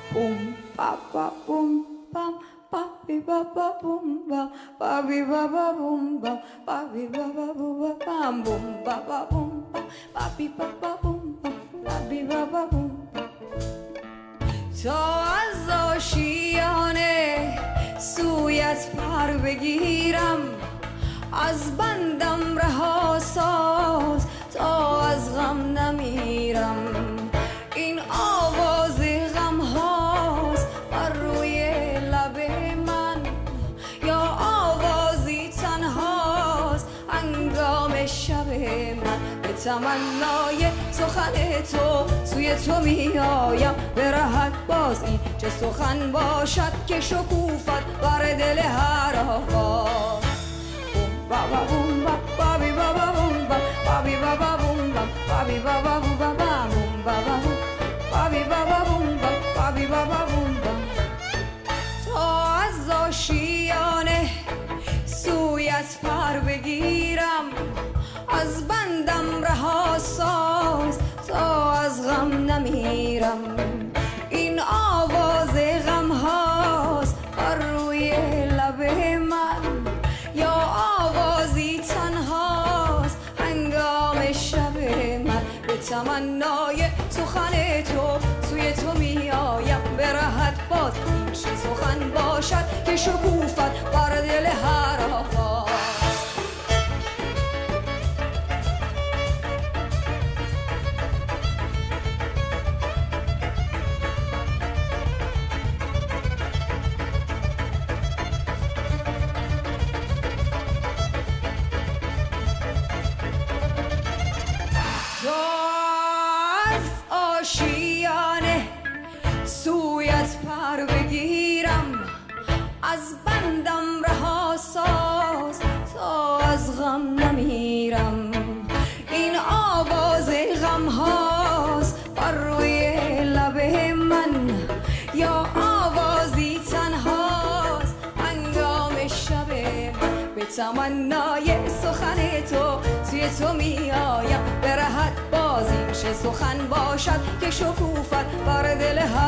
Boom, ba ba boom, bam, ba bi ba ba boom, ba bi ba ba boom, ba bi ba ba boom, bam boom, ba ba boom, ba bi ba ba boom, ba bi ba ba boom. تا از آشیانه سویت پر بگیرم، از بندم رها ساز تا از غم نمیرم. این آواز غم هاست بر روی لب من، یا آوازی تنهاست هنگام شب من. به تمنای سخن تو سوی تو می آیم، به رهت باز این چه سخن باشد که شکوفت بر دل هر آواز. بوم بابا بوم بابا بی بابا بوم بابی بابا بوم بابی بابا بوم بابا بوم بابا بابی بابا بوم بابی بابا بوم. تا از آشیانه سویت پر بگیرم، از بندم رها ساز تا از غم نمیرم. این آواز غم هاست بر روی لب من، یا آوازی تنهاست هنگام شب من. به تمنای سخن تو سوی تو می آیم، به رهت باد این چه سخن باشد که شکوفت بر دل هر آواز. آشیانه سویت پر بگیرم، از بندم رها ساز تا از غم نمیرم. این آواز غم هاست بر روی لب من، یا آوازی تنهاست هنگام شب من. به تمنای سخن تو سوی تو می آیم، به رهت باز این چه سخن باشد که شکوفت بر دل